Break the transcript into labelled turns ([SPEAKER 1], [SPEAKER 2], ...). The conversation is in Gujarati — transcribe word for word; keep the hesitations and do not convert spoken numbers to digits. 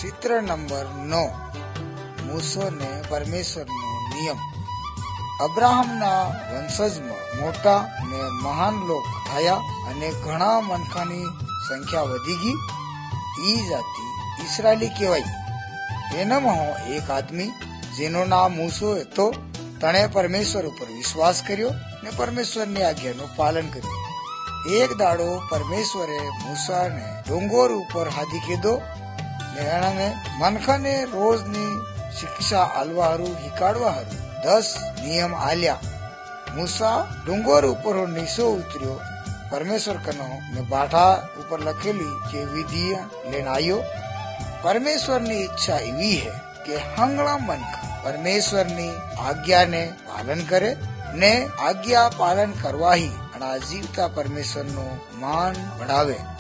[SPEAKER 1] ચિત્ર નંબર નવ. મૂસો ને પરમેશ્વરનો નિયમ. અબ્રાહમના વંશજમાં મોટા ને મહાન લોક થયા અને ઘણા મનખાની સંખ્યા વધી ગઈ. ઈ જાતિ ઇસરાયલી કહેવાય. એનામાં એક આદમી જેનું નામ મૂસો હતો, તણે પરમેશ્વર ઉપર વિશ્વાસ કર્યો ને પરમેશ્વરની આજ્ઞાનું પાલન કર્યું. એક દાડો પરમેશ્વરે મૂસાને ડુંગર ઉપર હાથી કીધો ને એને મનખાને રોજની શિક્ષા આલવા હારું હિકાડવા હારું દસ નિયમ આલ્યા. મૂસા ડુંગર ઉપર નીચો ઉતર્યો પરમેશ્વર કનો ને બાઠા ઉપર લખેલી કે વિધિ લઈને આવ્યો. પરમેશ્વરની ઈચ્છા એવી હે કે હંગળા મનખા પરમેશ્વરની આજ્ઞાને પાલન કરે ને આજ્ઞા પાલન કરવાહી અને જીવતા પરમેશ્વરનું માન बढ़ावे.